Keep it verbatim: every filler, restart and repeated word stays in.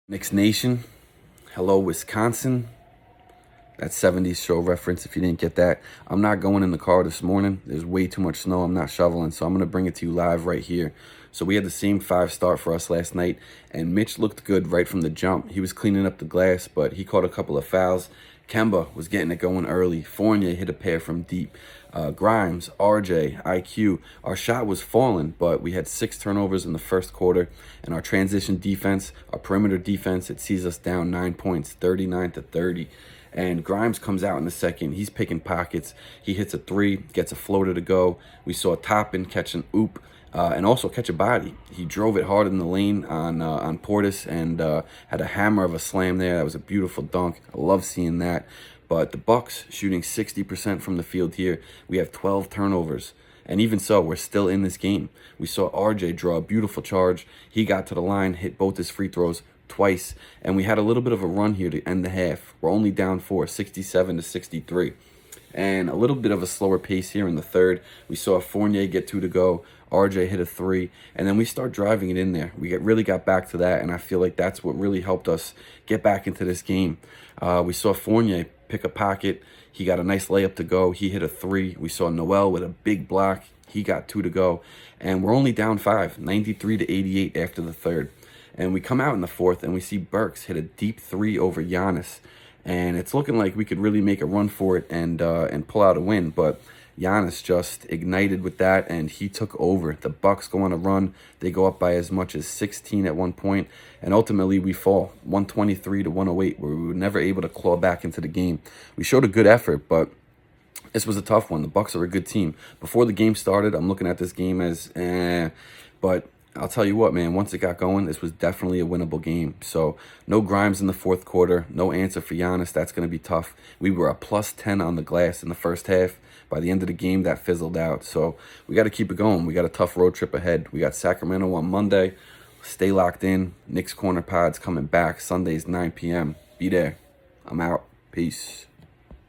Knicks Nation, hello Wisconsin. That seventies show reference, if you didn't get that. I'm not going in the car this morning. There's way too much snow. I'm not shoveling, so I'm going to bring it to you live right here. So we had the same five start for us last night, and Mitch looked good right from the jump. He was cleaning up the glass, but he caught a couple of fouls. Kemba was getting it going early. Fournier hit a pair from deep. Uh, Grimes, R J, I Q. Our shot was falling, but we had six turnovers in the first quarter. And our transition defense, our perimeter defense, it sees us down nine points, thirty-nine to thirty. And Grimes comes out in the second. He's picking pockets. He hits a three, gets a floater to go. We saw Toppin catch an oop. Uh, and also catch a body. He drove it hard in the lane on uh, on Portis and uh, had a hammer of a slam there. That was a beautiful dunk. I love seeing that. But the Bucks shooting sixty percent from the field here. We have twelve turnovers. And even so, we're still in this game. We saw R J draw a beautiful charge. He got to the line, hit both his free throws twice. And we had a little bit of a run here to end the half. We're only down four, sixty-seven to sixty-three. And a little bit of a slower pace here in the third. We saw Fournier get two to go. R J hit a three. And then we start driving it in there. We get, really got back to that, and I feel like that's what really helped us get back into this game. Uh, we saw Fournier pick a pocket. He got a nice layup to go. He hit a three. We saw Noel with a big block. He got two to go. And we're only down five, ninety-three to eighty-eight after the third. And we come out in the fourth, and we see Burks hit a deep three over Giannis. And it's looking like we could really make a run for it and uh, and pull out a win. But Giannis just ignited with that, and he took over. The Bucks go on a run. They go up by as much as sixteen at one point, and ultimately we fall one twenty-three to one oh eight, where we were never able to claw back into the game. We showed a good effort, but this was a tough one. The Bucks are a good team. Before the game started, I'm looking at this game as eh, but I'll tell you what, man, once it got going, this was definitely a winnable game. So no Grimes in the fourth quarter, no answer for Giannis. That's going to be tough. We were a plus ten on the glass in the first half. By the end of the game, that fizzled out. So we got to keep it going. We got a tough road trip ahead. We got Sacramento on Monday. Stay locked in. Knicks Corner Pod's coming back Sundays, nine p.m. Be there. I'm out. Peace.